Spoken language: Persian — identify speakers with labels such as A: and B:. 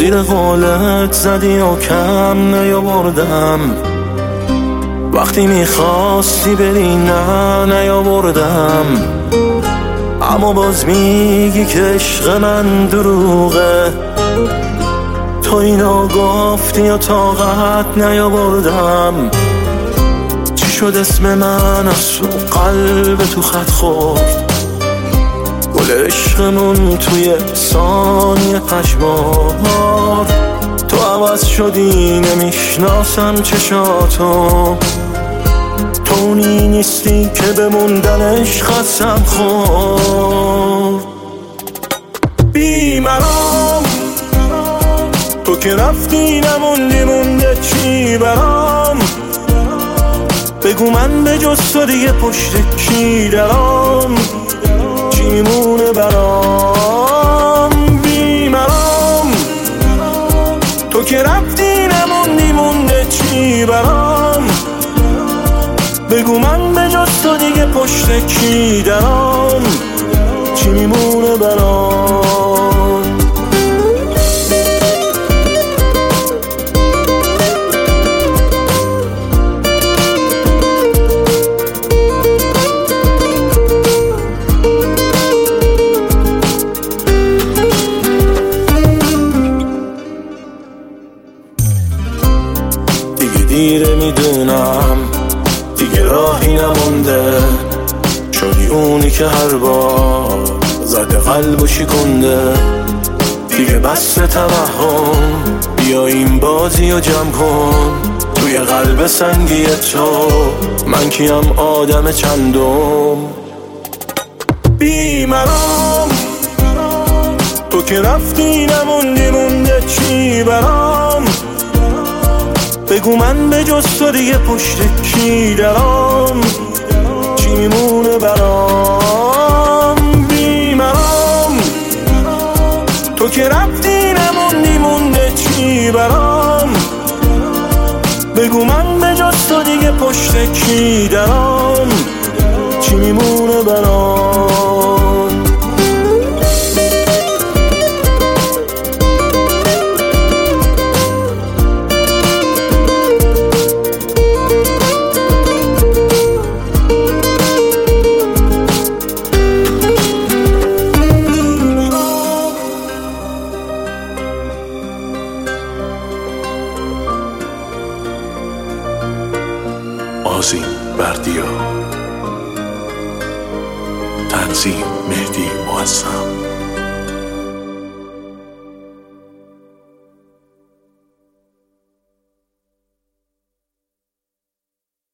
A: زیر قولت زدی و کم نیاوردم، وقتی میخواستی بری نه نیاوردم. اما باز میگی که عشق من دروغه، تو اینا گفتی یا طاقت نیاوردم. چی شد اسم من از تو قلب تو خط خورد، گل عشقمون توی ثانیه پشمار. تو عوض شدی نمیشناسم چشاتو، تو اونی نیستی که بموندنش خستم خورد. بیمرام تو که رفتی نموندی، مونده چی برام؟ بگو من به جز تو دیگه پشت کی درام؟ چی میمونه برام؟ بیمرام تو که رفتی نموندی، مونده چی برام؟ بگو من به جز تو دیگه پشت کی درام؟ چی میمونه برام؟ دیگه دیره میدونم، دیگه راهی نمونده، شدی اونی که هر بار زده قلب و شکنده. دیگه بس توهم، بیا این بازی و جمع کن. توی قلب سنگی تو من کیم آدم چندم؟ بیمرام تو که رفتی نموندی، مونده چی برام؟ بگو من به جز تو دیگه پشت کی درام؟ چی میمونه برام؟ بیمرام تو که رفتی نموندی، مونده چی برام؟ بگو من به جز تو دیگه پشت کی درام؟ چی میمونه برام؟
B: آذین بردیا، تنظیم مهدی معظم.